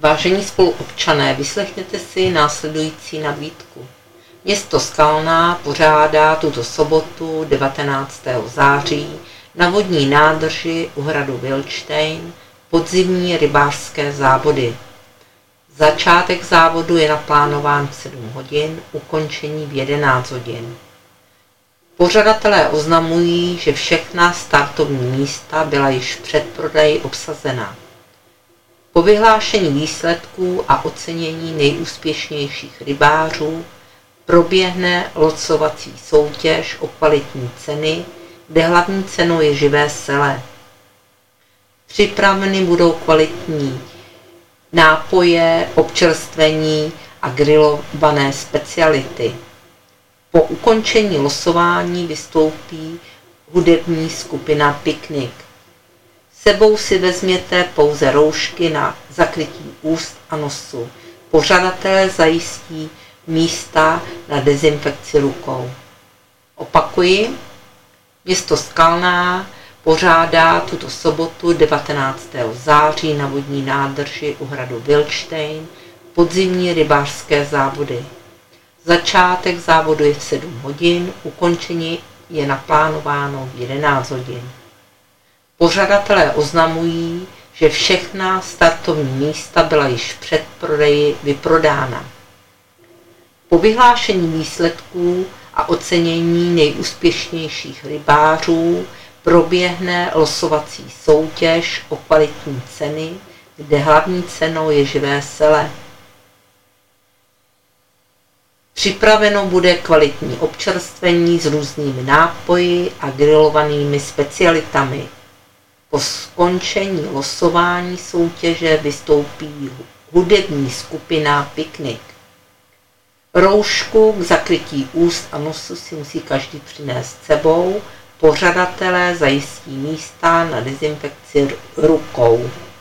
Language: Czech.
Vážení spoluobčané, vyslechněte si následující nabídku. Město Skalná pořádá tuto sobotu 19. září na vodní nádrži u hradu Vilštejn podzimní rybářské závody. Začátek závodu je naplánován v 7 hodin, ukončení v 11 hodin. Pořadatelé oznamují, že všechna startovní místa byla již v předprodeji obsazena. Po vyhlášení výsledků a ocenění nejúspěšnějších rybářů proběhne losovací soutěž o kvalitní ceny, kde hlavní cenou je živé sele. Připraveny budou kvalitní nápoje, občerstvení a grilované speciality. Po ukončení losování vystoupí hudební skupina Piknik. Sebou si vezměte pouze roušky na zakrytí úst a nosu. Pořadatelé zajistí místa na dezinfekci rukou. Opakuji, město Skalná pořádá tuto sobotu 19. září na vodní nádrži u hradu Vilštejn podzimní rybářské závody. Začátek závodu je v 7 hodin, ukončení je naplánováno v 11 hodin. Pořadatelé oznamují, že všechna startovní místa byla již v předprodeji vyprodána. Po vyhlášení výsledků a ocenění nejúspěšnějších rybářů proběhne losovací soutěž o kvalitní ceny, kde hlavní cenou je živé sele. Připraveno bude kvalitní občerstvení s různými nápoji a grilovanými specialitami. Po skončení losování soutěže vystoupí hudební skupina Piknik. Roušku k zakrytí úst a nosu si musí každý přinést sebou. Pořadatelé zajistí místa na dezinfekci rukou.